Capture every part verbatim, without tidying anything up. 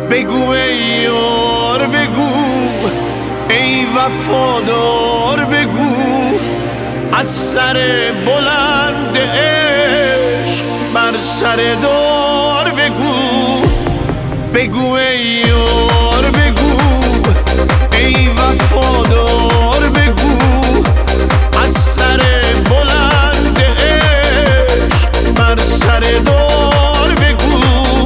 بگو ای یار بگو، ای وفادار بگو، از سر بلند عشق بر سر دار بگو. بگو ای یار بگو، ای وفادار بگو، از سر بلند عشق بر سر دار بگو.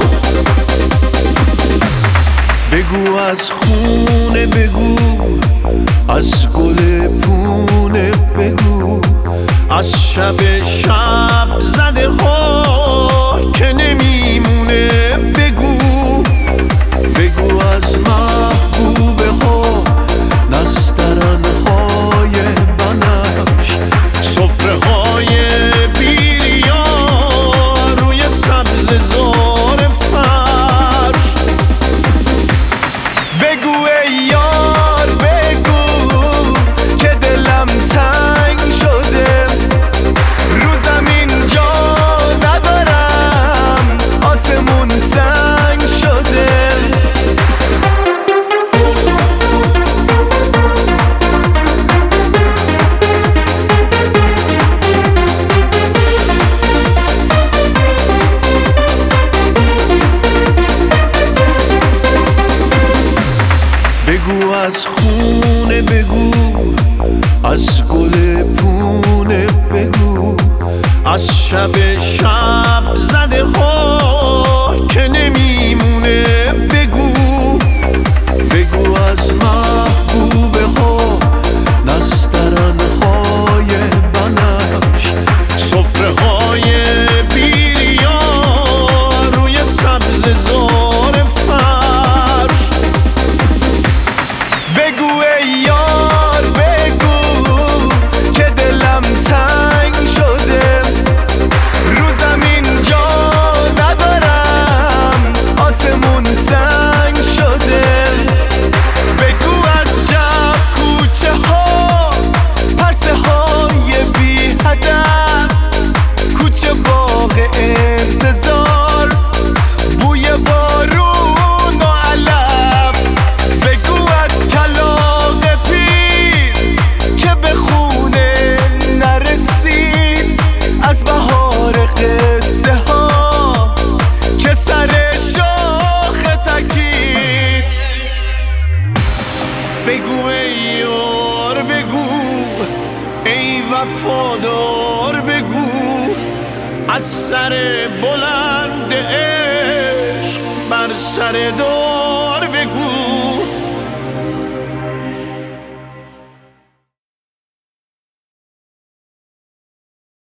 بگو از خونه بگو، از گل پونه بگو، از شب شب زده ها که نمیمونه بگو. بگو از محبوبه ها، نسترن های بنفش، سفره های بیریا روی سبز زار فرش. بگو ای یار بگو که دلم تنگ شده، رو زمین جا ندارم، آسمون سنگ شده. بگو از خونه بگو، از گل پونه بگو، از شب شب زده ها که نمیمونه بگو. بگو از محبوبه ها، نسترن های بنفش، سفره های بیریا روی سبز زار فرش. بگو ای یار بگو که دلم تنگ شده، رو زمین جا ندارم، آسمون سنگ شده. بگو از شب کوچه ها، پرسه های بی هدف، کوچه باغ انتظار، بوی بارون و علف. بگو از کلاغ پیر که به خونه نرسید، از بهار قصه ها که سر شاخ تکید. بگو ای یار بگو، ای وفادار بگو، از سر بلند عشق بر سر دار